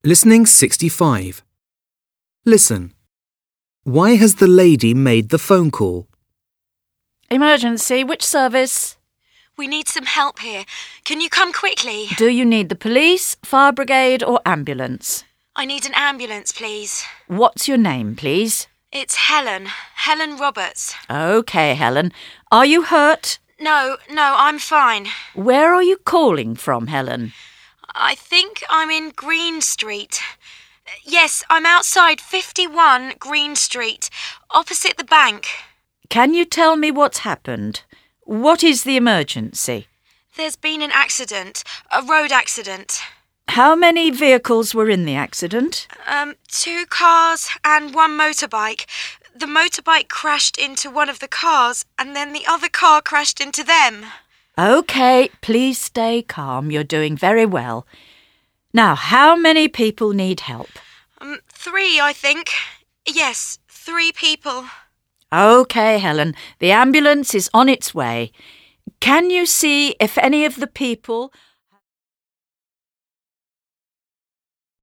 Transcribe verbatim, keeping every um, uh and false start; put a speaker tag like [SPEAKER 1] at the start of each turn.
[SPEAKER 1] Listening sixty-five. Listen. Why has the lady made the phone call?
[SPEAKER 2] Emergency, which service?
[SPEAKER 3] We need some help here. Can you come quickly?
[SPEAKER 2] Do you need the police, fire brigade or ambulance?
[SPEAKER 3] I need an ambulance, please.
[SPEAKER 2] What's your name, please?
[SPEAKER 3] It's Helen. Helen Roberts.
[SPEAKER 2] OK, Helen. Are you hurt?
[SPEAKER 3] No, no, I'm fine.
[SPEAKER 2] Where are you calling from, Helen?
[SPEAKER 3] I think I'm in Green Street. Yes, I'm outside fifty-one Green Street, opposite the bank.
[SPEAKER 2] Can you tell me what's happened? What is the emergency?
[SPEAKER 3] There's been an accident, a road accident.
[SPEAKER 2] How many vehicles were in the accident?
[SPEAKER 3] Um, two cars and one motorbike. The motorbike crashed into one of the cars and then the other car crashed into them.
[SPEAKER 2] OK, please stay calm. You're doing very well. Now, how many people need help?
[SPEAKER 3] Um, three, I think. Yes, three people.
[SPEAKER 2] OK, Helen. The ambulance is on its way. Can you see if any of the people